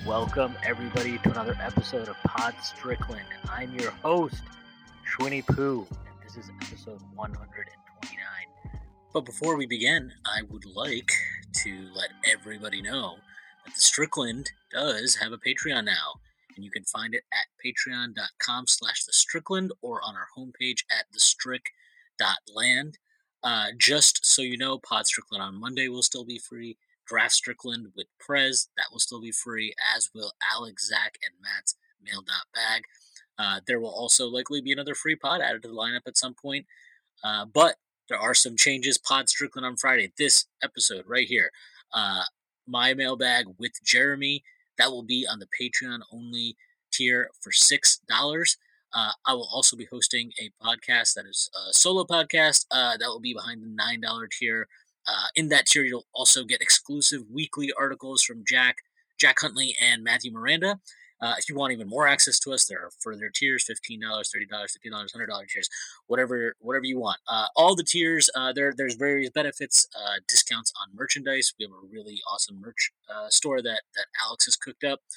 Welcome, everybody, to another episode of Pod Strickland. I'm your host, Schwinny Poo, and this is episode 129. But before we begin, I would like to let everybody know that the Strickland does have a Patreon now, and you can find it at patreon.com/thestrickland or on our homepage at thestrick.land. Just so you know, Pod Strickland on Monday will still be free. Draft Strickland with Prez, that will still be free, as will Alex, Zach, and Matt's Mail.bag. There will also likely be another free pod added to the lineup at some point. But there are some changes. Pod Strickland on Friday. This episode right here. My Mailbag with Jeremy. That will be on the Patreon only tier for $6. I will also be hosting a podcast that is a solo podcast that will be behind the $9 tier. In that tier, you'll also get exclusive weekly articles from Jack Huntley, and Matthew Miranda. If you want even more access to us, there are further tiers: $15, $30, $50, $100 tiers, whatever you want. All the tiers, there's various benefits, discounts on merchandise. We have a really awesome merch store that Alex has cooked up.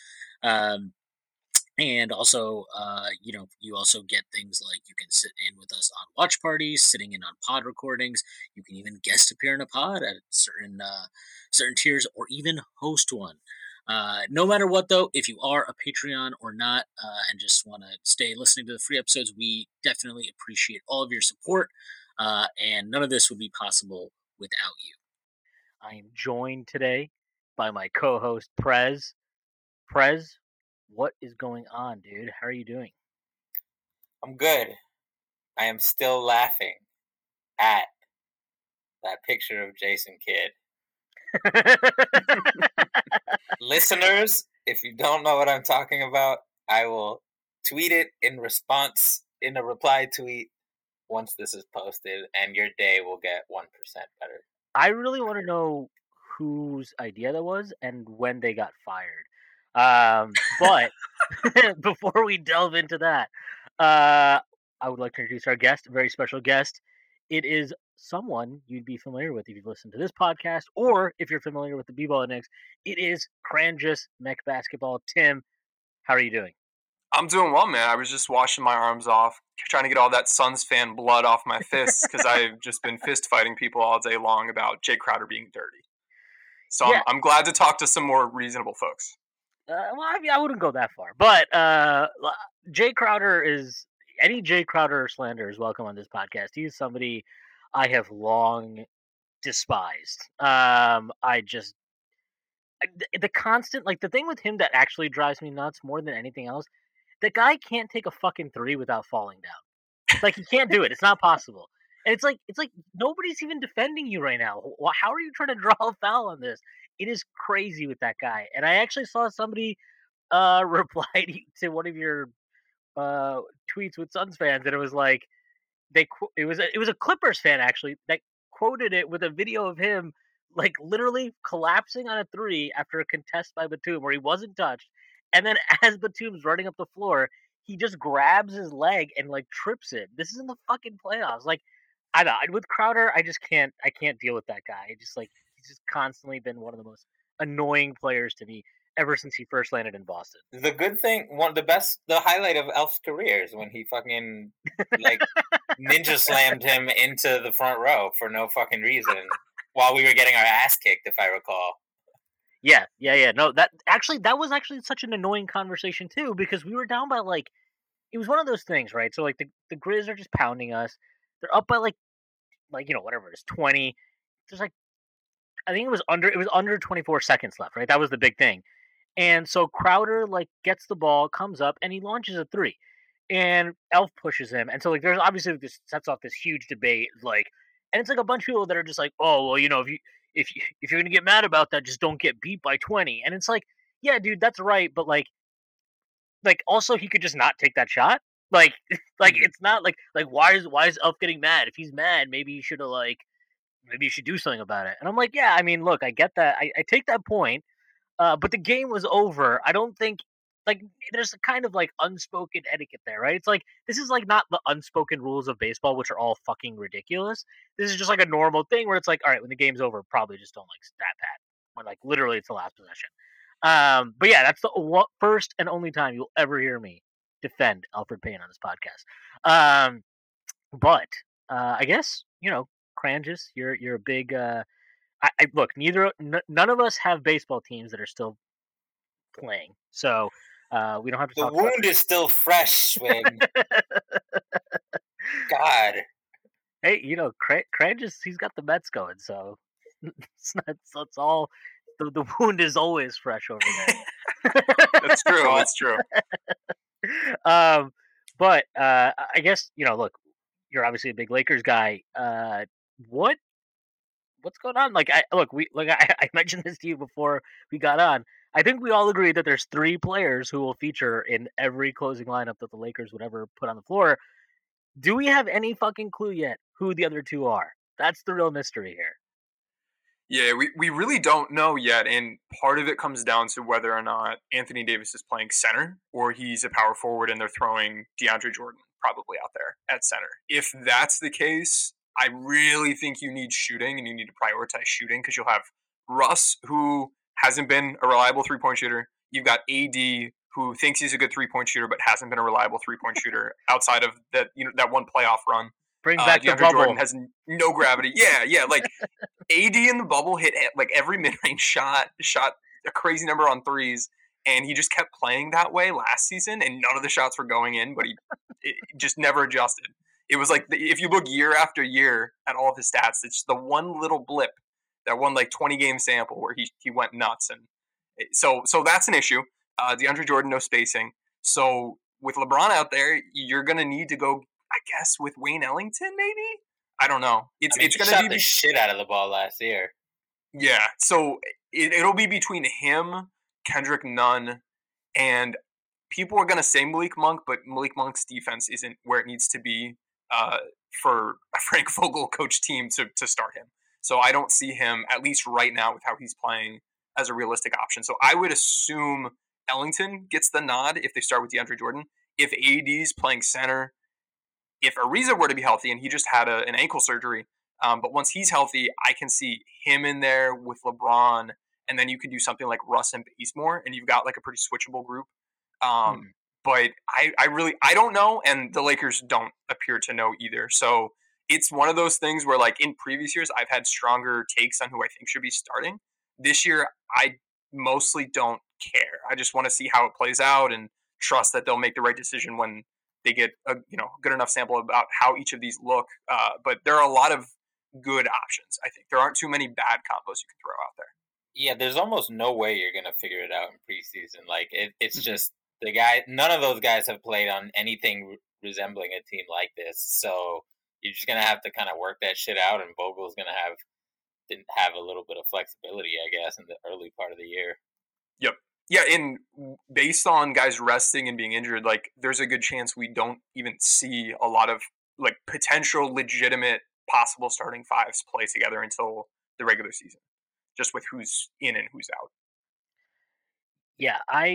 And also, you also get things like you can sit in with us on watch parties, sitting in on pod recordings. You can even guest appear in a pod at certain tiers, or even host one. No matter what, though, if you are a Patreon or not, and just want to stay listening to the free episodes, we definitely appreciate all of your support. And none of this would be possible without you. I am joined today by my co-host Prez. Prez, what is going on, dude? How are you doing? I'm good. I am still laughing at that picture of Jason Kidd. Listeners, if you don't know what I'm talking about, I will tweet it in response in a reply tweet once this is posted, and your day will get 1% better. I really want to know whose idea that was and when they got fired. But before we delve into that, I would like to introduce our guest, a very special guest. It is someone you'd be familiar with if you've listened to this podcast, or if you're familiar with the B-Ball Index. It is Cranjus Mech Basketball. Tim, how are you doing? I'm doing well, man. I was just washing my arms off, trying to get all that Suns fan blood off my fists, because I've just been fist fighting people all day long about Jay Crowder being dirty. So yeah. I'm glad to talk to some more reasonable folks. I wouldn't go that far, but Jay Crowder any Jay Crowder slander is welcome on this podcast. He's somebody I have long despised. The constant, the thing with him that actually drives me nuts more than anything else, the guy can't take a fucking three without falling down. He can't do it. It's not possible. And it's like nobody's even defending you right now. How are you trying to draw a foul on this? It is crazy with that guy. And I actually saw somebody reply to one of your tweets with Suns fans, and it was like it was a Clippers fan actually that quoted it with a video of him literally collapsing on a three after a contest by Batum where he wasn't touched, and then as Batum's running up the floor, he just grabs his leg and trips him. This is in the fucking playoffs. I know with Crowder, I can't deal with that guy. He's just constantly been one of the most annoying players to me ever since he first landed in Boston. The good thing, the highlight of Elf's career is when he fucking ninja slammed him into the front row for no fucking reason while we were getting our ass kicked, if I recall. Yeah. No, that was actually such an annoying conversation too, because we were down by it was one of those things, right? So the Grizz are just pounding us. They're up by whatever it is, 20. There's I think it was under 24 seconds left, right? That was the big thing. And so Crowder gets the ball, comes up, and he launches a three. And Elf pushes him. And so there's obviously this sets off this huge debate, and it's a bunch of people that are just oh, well, if you're gonna get mad about that, just don't get beat by 20. And it's yeah, dude, that's right, but also he could just not take that shot. It's not why is Elf getting mad? If he's mad, maybe he should have maybe you should do something about it. And I'm yeah, I mean, look, I get that. I take that point. But the game was over. I don't think there's a kind of unspoken etiquette there, right? It's this is not the unspoken rules of baseball, which are all fucking ridiculous. This is just a normal thing where it's all right, when the game's over, probably just don't stat pat when literally it's the last possession. But yeah, that's the first and only time you'll ever hear me defend Elfrid Payton on this podcast. But I guess Cranges, you're a big. I look, none of us have baseball teams that are still playing, so we don't have to. The wound is still fresh, Swing. God. Hey, Cranges, he's got the Mets going, so it's all. The wound is always fresh over there. That's true. That's true. But I guess look, you're obviously a big Lakers guy. What's going on? Like, I mentioned this to you before we got on. I think we all agree that there's 3 players who will feature in every closing lineup that the Lakers would ever put on the floor. Do we have any fucking clue yet who the other 2 are? That's the real mystery here. Yeah, we really don't know yet, and part of it comes down to whether or not Anthony Davis is playing center or he's a power forward and they're throwing DeAndre Jordan probably out there at center. If that's the case, I really think you need shooting and you need to prioritize shooting because you'll have Russ, who hasn't been a reliable three-point shooter. You've got AD, who thinks he's a good three-point shooter but hasn't been a reliable three-point shooter outside of that one playoff run. Bring back the DeAndre bubble. Jordan has no gravity. Yeah, like AD in the bubble hit like every mid-range shot a crazy number on threes, and he just kept playing that way last season, and none of the shots were going in, but it just never adjusted. It was like if you look year after year at all of his stats, it's the one little blip, that one like 20-game sample where he went nuts, and so that's an issue. DeAndre Jordan, no spacing. So with LeBron out there, you're gonna need to go, I guess, with Wayne Ellington, maybe? I don't know. It's going to be the shit out of the ball last year. Yeah, so it'll be between him, Kendrick Nunn, and people are going to say Malik Monk, but Malik Monk's defense isn't where it needs to be for a Frank Vogel coach team to start him. So I don't see him, at least right now with how he's playing, as a realistic option. So I would assume Ellington gets the nod if they start with DeAndre Jordan. If AD's playing center, if Ariza were to be healthy, and he just had an ankle surgery, but once he's healthy, I can see him in there with LeBron, and then you could do something like Russ and Bazemore, and you've got like a pretty switchable group. But I don't know, and the Lakers don't appear to know either. So it's one of those things where, like in previous years, I've had stronger takes on who I think should be starting. This year, I mostly don't care. I just want to see how it plays out and trust that they'll make the right decision when they get a good enough sample about how each of these look. But there are a lot of good options, I think. There aren't too many bad combos you can throw out there. Yeah, there's almost no way you're going to figure it out in preseason. Like, it's just none of those guys have played on anything resembling a team like this. So you're just going to have to kind of work that shit out, and Vogel's going to have a little bit of flexibility, I guess, in the early part of the year. Yep. Yeah, and based on guys resting and being injured, like there's a good chance we don't even see a lot of like potential legitimate possible starting fives play together until the regular season, just with who's in and who's out. Yeah,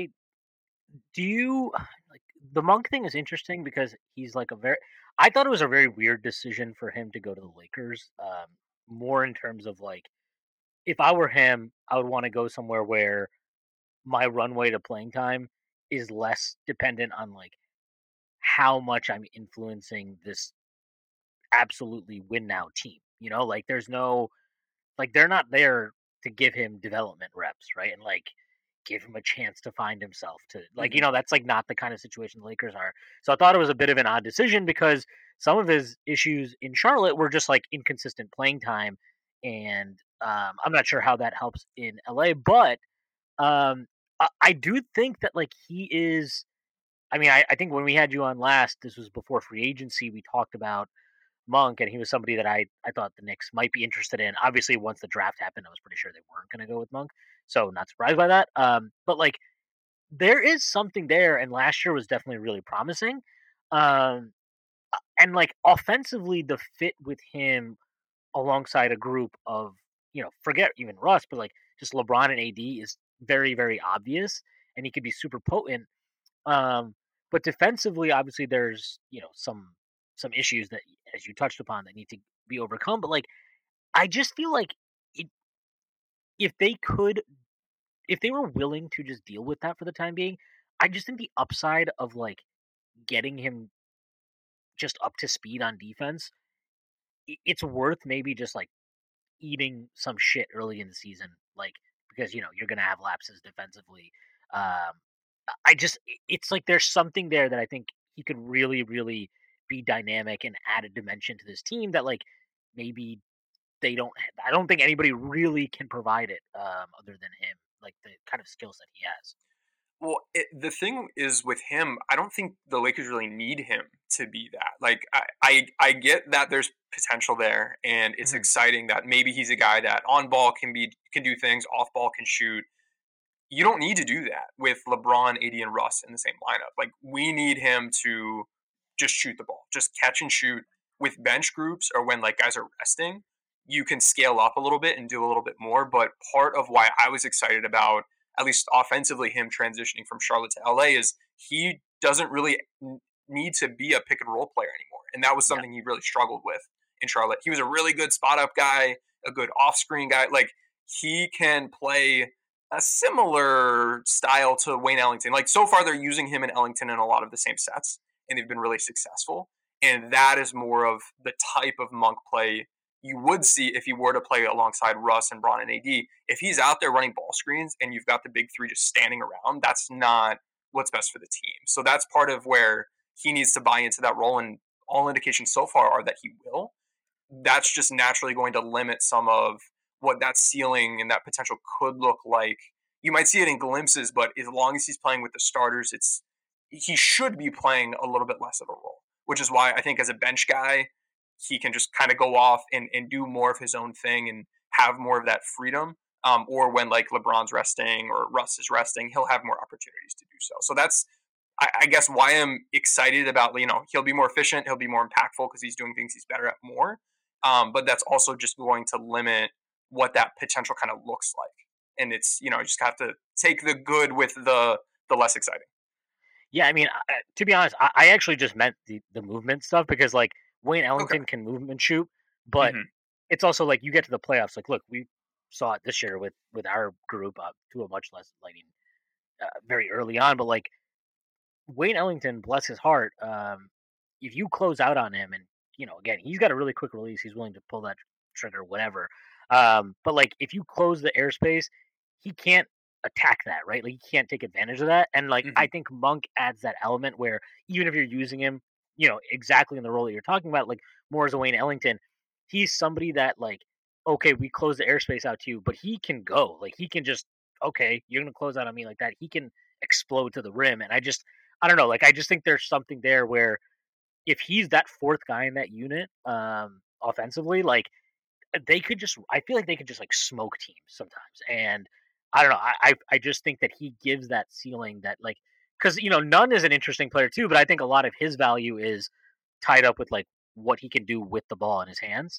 the Monk thing is interesting because he's like I thought it was a very weird decision for him to go to the Lakers, more in terms of like, if I were him, I would want to go somewhere where my runway to playing time is less dependent on like how much I'm influencing this absolutely win now team. Like there's no, like they're not there to give him development reps, right? And like give him a chance to find himself to like, that's like not the kind of situation the Lakers are. So I thought it was a bit of an odd decision because some of his issues in Charlotte were just like inconsistent playing time. And I'm not sure how that helps in LA, but I do think that like he is. I mean, I think when we had you on last, this was before free agency. We talked about Monk, and he was somebody that I thought the Knicks might be interested in. Obviously, once the draft happened, I was pretty sure they weren't going to go with Monk, so not surprised by that. But like, there is something there, and last year was definitely really promising. And like offensively, the fit with him alongside a group of forget even Russ, but like just LeBron and AD is very, very obvious, and he could be super potent. But defensively, obviously, there's some issues that, as you touched upon, that need to be overcome. But like, I just feel like if they could if they were willing to just deal with that for the time being, I just think the upside of like getting him just up to speed on defense, it's worth maybe just like eating some shit early in the season, like because you're gonna have lapses defensively. Um, I just it's like there's something there that I think he could really, really be dynamic and add a dimension to this team that like maybe they don't. I don't think anybody really can provide it other than him, like the kind of skill set he has. Well, the thing is with him, I don't think the Lakers really need him to be that. Like, I get that there's potential there, and it's exciting that maybe he's a guy that on ball can do things, off ball can shoot. You don't need to do that with LeBron, AD, and Russ in the same lineup. Like, we need him to just shoot the ball, just catch and shoot. With bench groups or when like guys are resting, you can scale up a little bit and do a little bit more. But part of why I was excited about, at least offensively, him transitioning from Charlotte to LA is he doesn't really need to be a pick and roll player anymore. And that was something he really struggled with in Charlotte. He was a really good spot up guy, a good off screen guy. Like, he can play a similar style to Wayne Ellington. Like, so far they're using him and Ellington in a lot of the same sets, and they've been really successful. And that is more of the type of Monk play you would see if he were to play alongside Russ and Bron and AD. If he's out there running ball screens and you've got the big three just standing around, that's not what's best for the team. So that's part of where he needs to buy into that role, and all indications so far are that he will. That's just naturally going to limit some of what that ceiling and that potential could look like. You might see it in glimpses, but as long as he's playing with the starters, he should be playing a little bit less of a role, which is why I think as a bench guy, he can just kind of go off and do more of his own thing and have more of that freedom. Or when like LeBron's resting or Russ is resting, he'll have more opportunities to do so. So that's, I guess, why I'm excited about, he'll be more efficient, he'll be more impactful because he's doing things he's better at more. But that's also just going to limit what that potential kind of looks like. And it's, you just have to take the good with the less exciting. Yeah, I mean, to be honest, I actually just meant the movement stuff because like Wayne Ellington can movement shoot, but it's also like you get to the playoffs. Like, look, we saw it this year with our group to a much less lighting very early on, but like Wayne Ellington, bless his heart, if you close out on him and again, he's got a really quick release, he's willing to pull that trigger, whatever. But like if you close the airspace, he can't attack that, right? Like he can't take advantage of that. And like I think Monk adds that element where even if you're using him, exactly in the role that you're talking about, like more as a Wayne Ellington, he's somebody that like, okay, we close the airspace out to you, but he can go. Like he can just, okay, you're gonna close out on me like that. He can explode to the rim. And I don't know, like I just think there's something there where if he's that fourth guy in that unit, offensively, like they could just, I feel like they could just like smoke teams sometimes. And I don't know, I just think that he gives that ceiling that like, because Nunn is an interesting player too, but I think a lot of his value is tied up with like what he can do with the ball in his hands.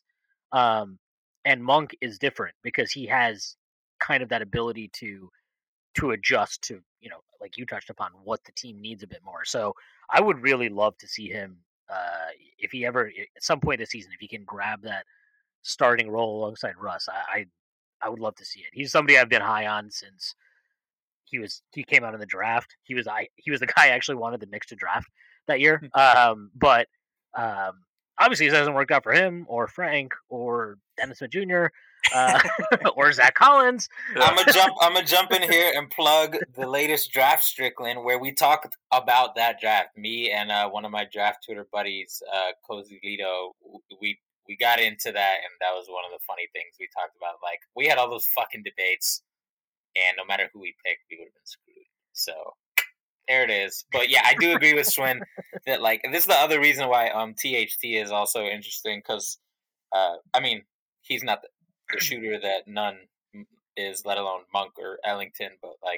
And Monk is different because he has kind of that ability to adjust to, like you touched upon, what the team needs a bit more. So I would really love to see him, if he ever at some point this season, if he can grab that starting role alongside Russ. I would love to see it. He's somebody I've been high on since he came out in the draft. He was the guy I actually wanted the Knicks to draft that year. But obviously it hasn't worked out for him or Frank or Dennis Smith Jr. Or Zach Collins. I'm gonna jump in here and plug the latest Draft Strickland, where we talked about that draft. Me and one of my draft Twitter buddies, Cozy Lito, we got into that, and that was one of the funny things we talked about. Like, we had all those fucking debates, and no matter who we picked, we would have been screwed. So there it is. But yeah, I do agree with Swin that like this is the other reason why THT is also interesting because I mean he's not the shooter that Nunn is, let alone Monk or Ellington, but like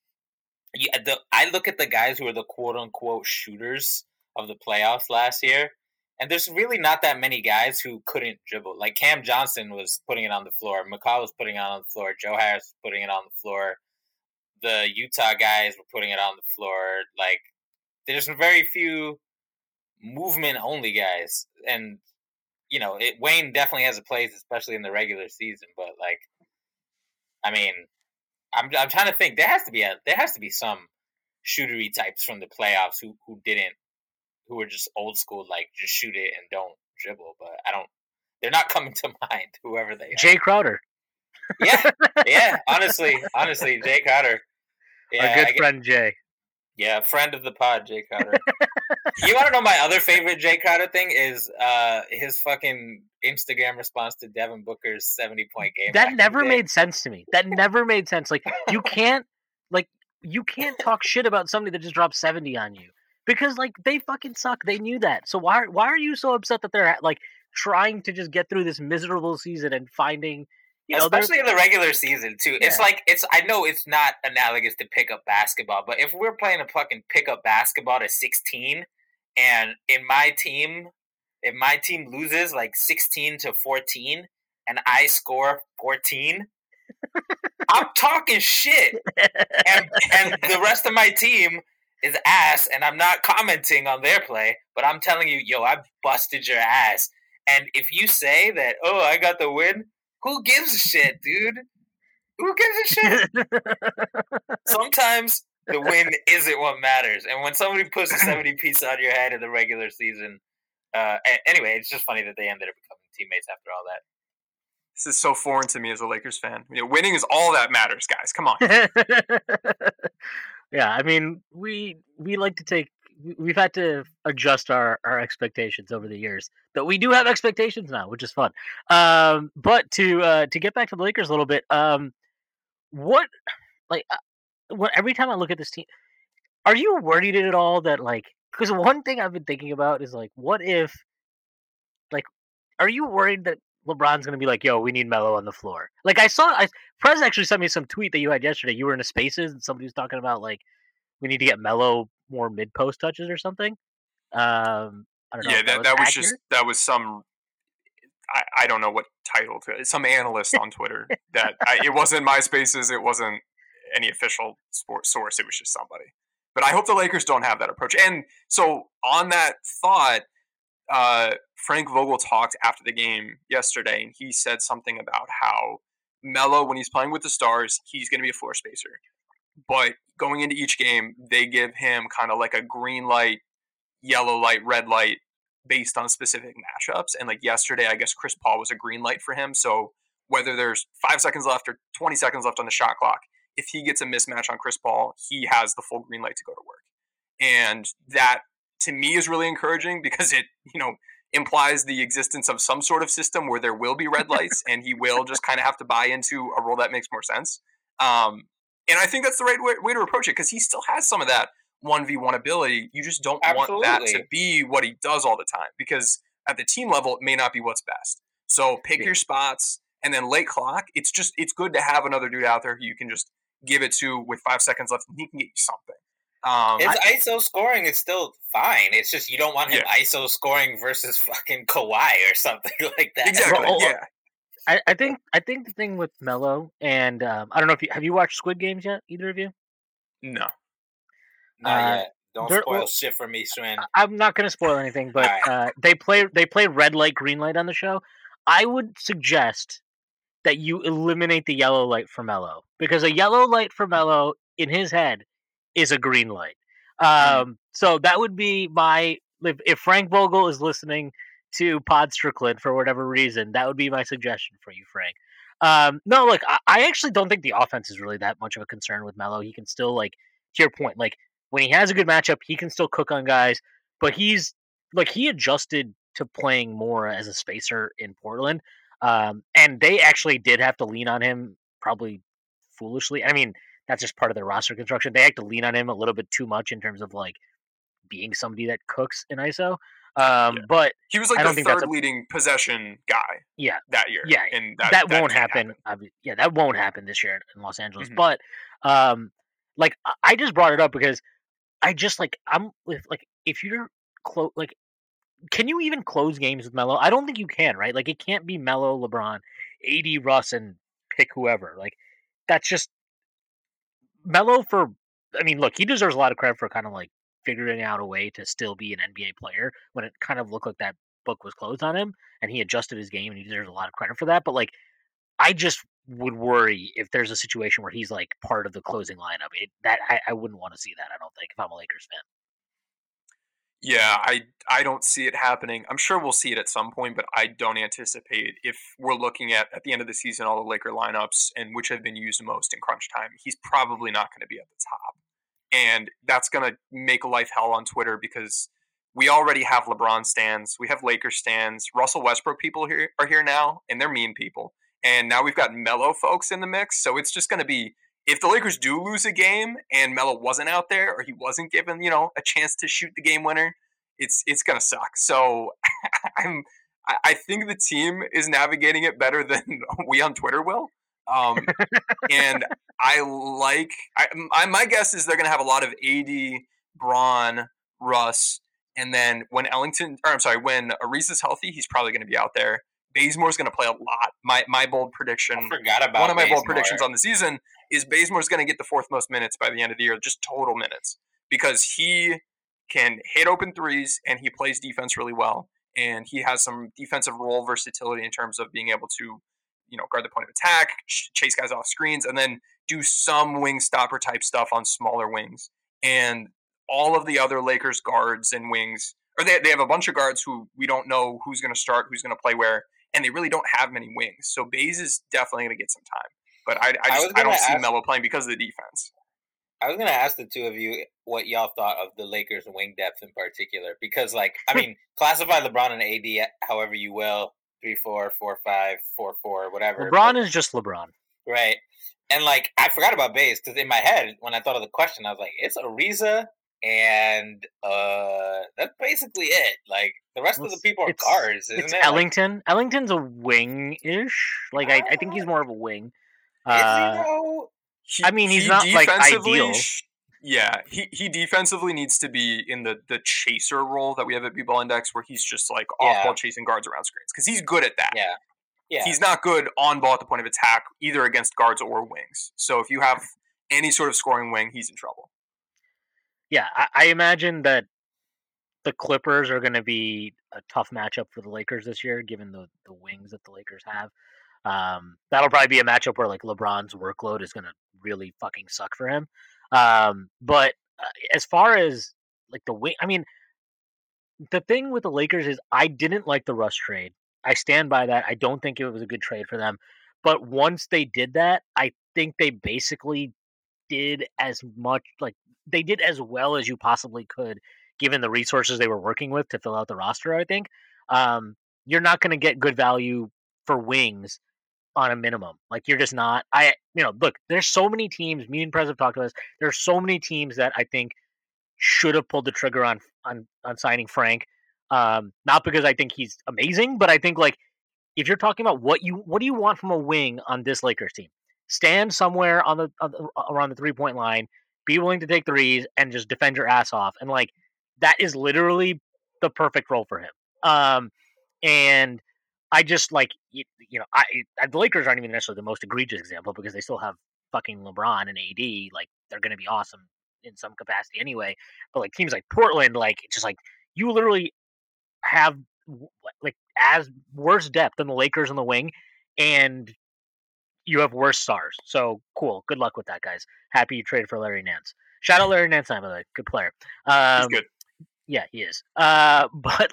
I look at the guys who are the quote unquote shooters of the playoffs last year, and there's really not that many guys who couldn't dribble. Like Cam Johnson was putting it on the floor, McCall was putting it on the floor, Joe Harris was putting it on the floor. The Utah guys were putting it on the floor. Like, there's very few movement-only guys. And, Wayne definitely has a place, especially in the regular season. But, like, I mean, I'm trying to think. There has to be some shootery types from the playoffs who were just old school, like just shoot it and don't dribble. But they're not coming to mind. Whoever they are. Jay Crowder. Yeah. Honestly, Jay Crowder. Yeah, our good friend Jay. Yeah, friend of the pod, Jay Crowder. You want to know my other favorite Jay Crowder thing is his fucking Instagram response to Devin Booker's 70-point game. That never made sense to me. That never made sense. Like you can't talk shit about somebody that just dropped 70 on you because like they fucking suck. They knew that. So why are you so upset that they're like trying to just get through this miserable season and finding, especially in the regular season too. Yeah. I know it's not analogous to pickup basketball, but if we're playing a fucking pickup basketball to 16 and if my team loses like 16-14 and I score 14, I'm talking shit. And the rest of my team is ass, and I'm not commenting on their play, but I'm telling you, yo, I busted your ass. And if you say that, oh, I got the win, who gives a shit, dude? Who gives a shit? Sometimes the win isn't what matters. And when somebody puts a 70-piece on your head in the regular season, anyway, it's just funny that they ended up becoming teammates after all that. This is so foreign to me as a Lakers fan. Winning is all that matters, guys. Come on. Yeah, I mean, we like to we've had to adjust our expectations over the years. But we do have expectations now, which is fun. But to get back to the Lakers a little bit, every time I look at this team, are you worried at all that like, because one thing I've been thinking about is like, what if, like, are you worried that LeBron's going to be like, yo, we need Melo on the floor? Like Prez actually sent me some tweet that you had yesterday. You were in a Spaces and somebody was talking about like, we need to get Melo more mid-post touches or something. I don't know. Yeah, that was some, I don't know what title to it. Some analyst on Twitter that it wasn't my Spaces. It wasn't any official sports source. It was just somebody. But I hope the Lakers don't have that approach. And so on that thought, Frank Vogel talked after the game yesterday, and he said something about how Melo, when he's playing with the Stars, he's going to be a floor spacer. But going into each game, they give him kind of like a green light, yellow light, red light based on specific matchups. And like yesterday, I guess Chris Paul was a green light for him. So whether there's 5 seconds left or 20 seconds left on the shot clock, if he gets a mismatch on Chris Paul, he has the full green light to go to work. And that, to me, is really encouraging because it, implies the existence of some sort of system where there will be red lights and he will just kind of have to buy into a role that makes more sense. And I think that's the right way to approach it because he still has some of that 1v1 ability. You just don't want that to be what he does all the time because at the team level, it may not be what's best. So pick your spots, and then late clock, it's good to have another dude out there who you can just give it to with 5 seconds left and he can get you something. His ISO scoring is still fine. It's just you don't want him ISO scoring versus fucking Kawhi or something like that. Exactly. Yeah. I think the thing with Melo, and I don't know if have you watched Squid Games yet, either of you? No. Not yet. Don't spoil shit for me, Swin. I'm not going to spoil anything, but they play red light, green light on the show. I would suggest that you eliminate the yellow light for Melo because a yellow light for Melo in his head is a green light. So that would be if Frank Vogel is listening to Pod Strickland for whatever reason, that would be my suggestion for you, Frank. No, look, I actually don't think the offense is really that much of a concern with Melo. He can still, like, to your point, like, when he has a good matchup, he can still cook on guys, but he adjusted to playing more as a spacer in Portland. And they actually did have to lean on him, probably foolishly. I mean, that's just part of their roster construction. They had to lean on him a little bit too much in terms of like being somebody that cooks in ISO. But he was like the third leading possession guy. Yeah, that year. Yeah, and that won't happen. Yeah, that won't happen this year in Los Angeles. Mm-hmm. But like I just brought it up because I just if you're can you even close games with Melo? I don't think you can, right? Like it can't be Melo, LeBron, AD, Russ, and pick whoever. Like that's just. Melo look, he deserves a lot of credit for kind of like figuring out a way to still be an NBA player when it kind of looked like that book was closed on him and he adjusted his game and he deserves a lot of credit for that. But like, I just would worry if there's a situation where he's like part of the closing lineup. I wouldn't want to see that. I don't think, if I'm a Lakers fan. Yeah, I don't see it happening. I'm sure we'll see it at some point, but I don't anticipate, if we're looking at the end of the season, all the Laker lineups and which have been used most in crunch time, he's probably not going to be at the top. And that's going to make life hell on Twitter because we already have LeBron stands, we have Lakers stands, Russell Westbrook people are here now, and they're mean people. And now we've got Melo folks in the mix, so it's just going to be, if the Lakers do lose a game and Melo wasn't out there or he wasn't given, a chance to shoot the game winner, it's going to suck. So I think the team is navigating it better than we on Twitter will. And my guess is they're going to have a lot of AD, Braun, Russ, and then when Ariza's healthy, he's probably going to be out there. Bazemore's going to play a lot. My bold prediction. I forgot about one of my Bazemore. bold predictions on the season is Bazemore's going to get the fourth most minutes by the end of the year, just total minutes, because he can hit open threes and he plays defense really well, and he has some defensive role versatility in terms of being able to, guard the point of attack, chase guys off screens, and then do some wing stopper type stuff on smaller wings. And all of the other Lakers guards and wings, or they have a bunch of guards who we don't know who's going to start, who's going to play where, and they really don't have many wings. So Baze is definitely going to get some time. But I don't see Melo playing because of the defense. I was going to ask the two of you what y'all thought of the Lakers' wing depth in particular. Because, classify LeBron and AD however you will. 3-4, 4-5, 4-4, whatever. LeBron is just LeBron. Right. And, I forgot about Baze because in my head, when I thought of the question, I was like, it's Ariza, and that's basically it. The rest of the people are guards, isn't it's it? Ellington. Ellington's a wing-ish. I think he's more of a wing. Is he, though? He's not, ideal. Yeah, he defensively needs to be in the chaser role that we have at B-Ball Index, where he's just, off-ball chasing guards around screens. Because he's good at that. Yeah. He's not good on ball at the point of attack, either against guards or wings. So if you have any sort of scoring wing, he's in trouble. Yeah, I imagine that the Clippers are going to be a tough matchup for the Lakers this year, given the wings that the Lakers have. That'll probably be a matchup where LeBron's workload is going to really fucking suck for him. But as far as the wing, the thing with the Lakers is I didn't like the Russ trade. I stand by that. I don't think it was a good trade for them. But once they did that, I think they basically did as much, they did as well as you possibly could, given the resources they were working with to fill out the roster, I think. You're not going to get good value for wings on a minimum. You're just not. Look, there's so many teams, me and Prez have talked about this, there's so many teams that I think should have pulled the trigger on signing Frank. Not because I think he's amazing, but I think if you're talking about what do you want from a wing on this Lakers team? Stand somewhere on around the 3-point line, be willing to take threes, and just defend your ass off. And that is literally the perfect role for him. And I just the Lakers aren't even necessarily the most egregious example because they still have fucking LeBron and AD. They're going to be awesome in some capacity anyway. But teams like Portland, it's just you literally have as worse depth than the Lakers on the wing, and you have worse stars. So cool. Good luck with that, guys. Happy you traded for Larry Nance. Shout out Larry Nance, by the way. Good player. He's good. Yeah, he is. But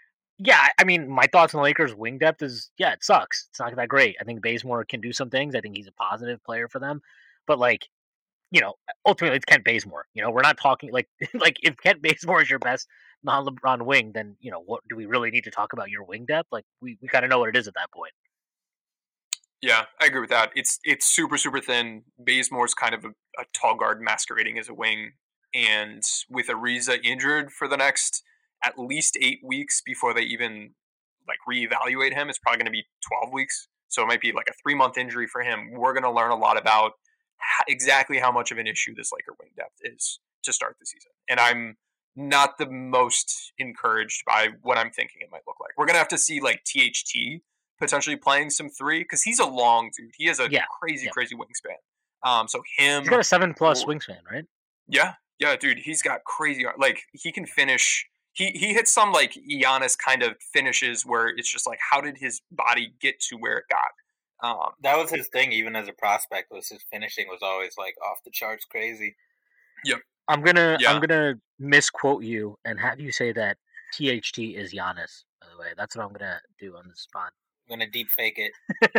my thoughts on the Lakers' wing depth is, it sucks. It's not that great. I think Bazemore can do some things. I think he's a positive player for them. But ultimately it's Kent Bazemore. We're not talking if Kent Bazemore is your best non-LeBron wing, then what do we really need to talk about your wing depth? We kind of know what it is at that point. Yeah, I agree with that. It's super, super thin. Bazemore's kind of a tall guard masquerading as a wing. And with Ariza injured for the next at least 8 weeks before they even reevaluate him, it's probably going to be 12 weeks. So it might be a 3-month injury for him. We're going to learn a lot about exactly how much of an issue this Laker wing depth is to start the season. And I'm not the most encouraged by what I'm thinking it might look like. We're going to have to see THT potentially playing some 3 because he's a long dude. He has a crazy wingspan. So him, he's got a 7+ wingspan, right? Yeah, dude. He's got crazy. He can finish. He hits some Giannis kind of finishes where it's just how did his body get to where it got? That was his thing, even as a prospect. Was his finishing was always like off the charts, crazy. Yep. I'm gonna misquote you and have you say that THT is Giannis. By the way, that's what I'm gonna do on the spot. I'm gonna deep fake it.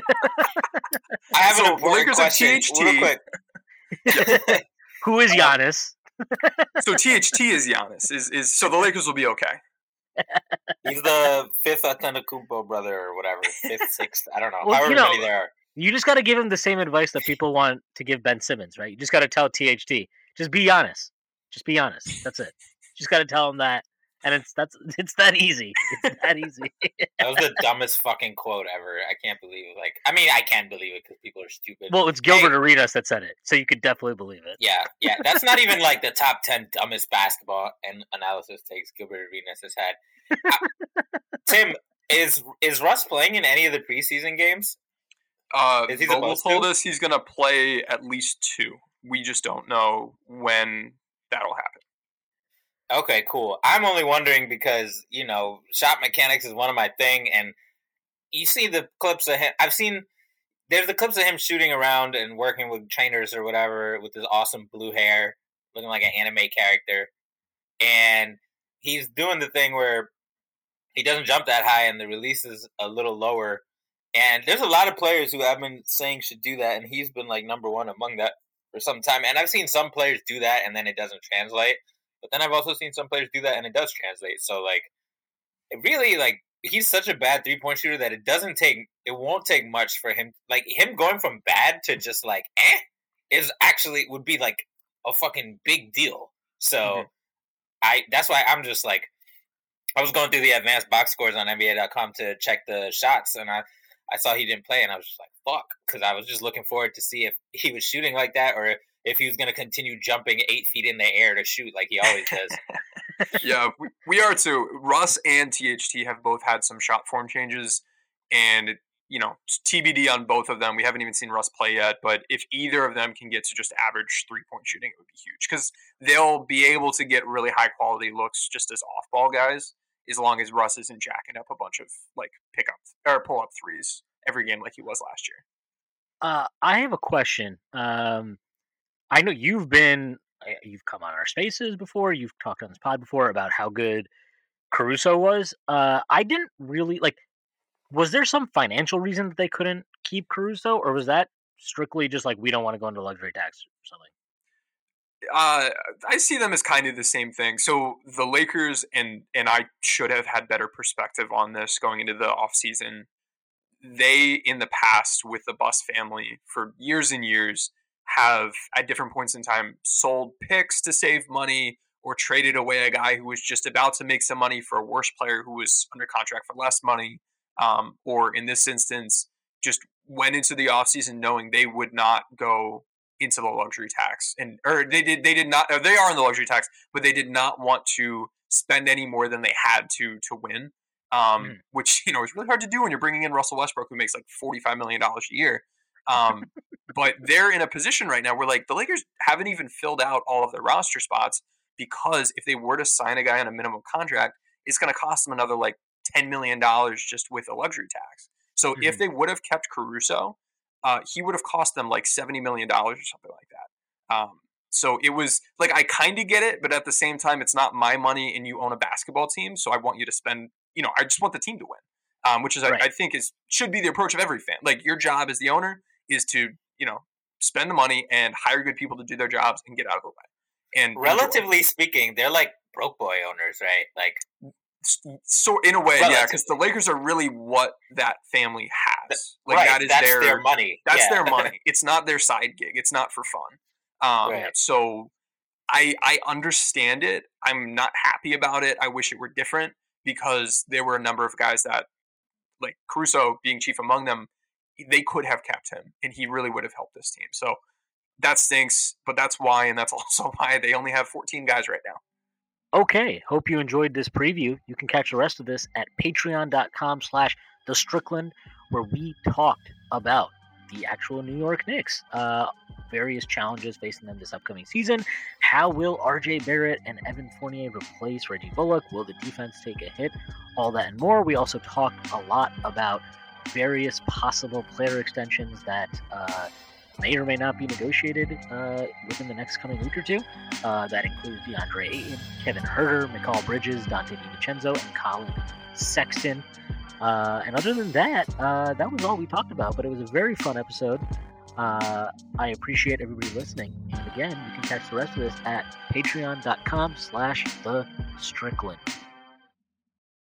I have an important question, real quick. Who is Giannis? So THT is Giannis. Is so the Lakers will be okay. He's the fifth Antetokounmpo brother or whatever, fifth, sixth. I don't know. Well, however many there are. You just got to give him the same advice that people want to give Ben Simmons, right? You just got to tell THT, just be honest. Just be honest. That's it. Just got to tell him that, and it's that easy. It's that easy. That was the dumbest fucking quote ever. I can't believe it. Like, I mean, I can believe it because people are stupid. Well, it's Gilbert Arenas that said it, so you could definitely believe it. Yeah. That's not even like the top 10 dumbest basketball and analysis takes Gilbert Arenas has had. Tim, is Russ playing in any of the preseason games? Vogel told us he's going to play at least 2. We just don't know when that'll happen. Okay, cool. I'm only wondering because, shot mechanics is one of my thing, and you see the clips of him. There's the clips of him shooting around and working with trainers or whatever with his awesome blue hair, looking like an anime character. And he's doing the thing where he doesn't jump that high and the release is a little lower. And there's a lot of players who I've been saying should do that, and he's been like number one among that for some time. And I've seen some players do that and then it doesn't translate. But then I've also seen some players do that and it does translate. So like, it really like he's such a bad 3-point shooter that it won't take much for him. Like him going from bad to just like would be like a fucking big deal. So that's why I'm just like, I was going through the advanced box scores on NBA.com to check the shots, and I saw he didn't play, and I was just like, fuck, because I was just looking forward to see if he was shooting like that or if he was going to continue jumping 8 feet in the air to shoot like he always does. Yeah, we are too. Russ and THT have both had some shot form changes, and TBD on both of them. We haven't even seen Russ play yet, but if either of them can get to just average 3-point shooting, it would be huge because they'll be able to get really high quality looks just as off-ball guys, as long as Russ isn't jacking up a bunch of like pickup or pull-up threes every game like he was last year. I have a question. I know you've come on our spaces before. You've talked on this pod before about how good Caruso was. I didn't really like. Was there some financial reason that they couldn't keep Caruso, or was that strictly just like we don't want to go into luxury tax or something? I see them as kind of the same thing. So the Lakers, and I should have had better perspective on this going into the offseason. They, in the past, with the Buss family, for years and years, have, at different points in time, sold picks to save money or traded away a guy who was just about to make some money for a worse player who was under contract for less money. Or in this instance, just went into the offseason knowing they would not go into the luxury tax, they are in the luxury tax, but they did not want to spend any more than they had to win, which is really hard to do when you're bringing in Russell Westbrook, who makes like $45 million a year. But they're in a position right now where like the Lakers haven't even filled out all of their roster spots because if they were to sign a guy on a minimum contract, it's going to cost them another like $10 million just with a luxury tax. So if they would have kept Caruso, he would have cost them like $70 million or something like that. So it was like, I kind of get it, but at the same time, it's not my money and you own a basketball team. So I want you to spend, I just want the team to win, which is, right. I think should be the approach of every fan. Like your job as the owner is to, spend the money and hire good people to do their jobs and get out of the way. And relatively speaking, they're like broke boy owners, right? Like, so in a way, yeah, because the Lakers are really what that family has. Like right, that is that's their money. That's their money. It's not their side gig. It's not for fun. Right. So I understand it. I'm not happy about it. I wish it were different because there were a number of guys that, like Caruso being chief among them, they could have kept him, and he really would have helped this team. So that stinks, but that's why, and that's also why they only have 14 guys right now. Okay, hope you enjoyed this preview. You can catch the rest of this at patreon.com/thestrickland, where we talked about the actual New York Knicks, various challenges facing them this upcoming season. How will RJ Barrett and Evan Fournier replace Reggie Bullock? Will the defense take a hit? All that and more. We also talked a lot about various possible player extensions that may or may not be negotiated within the next coming week or two. That includes DeAndre Ayton, Kevin Huerter, Mikal Bridges, Dante DiVincenzo, and Colin Sexton. And other than that, that was all we talked about, but it was a very fun episode. I appreciate everybody listening. And again, you can catch the rest of this at patreon.com/thestrickland.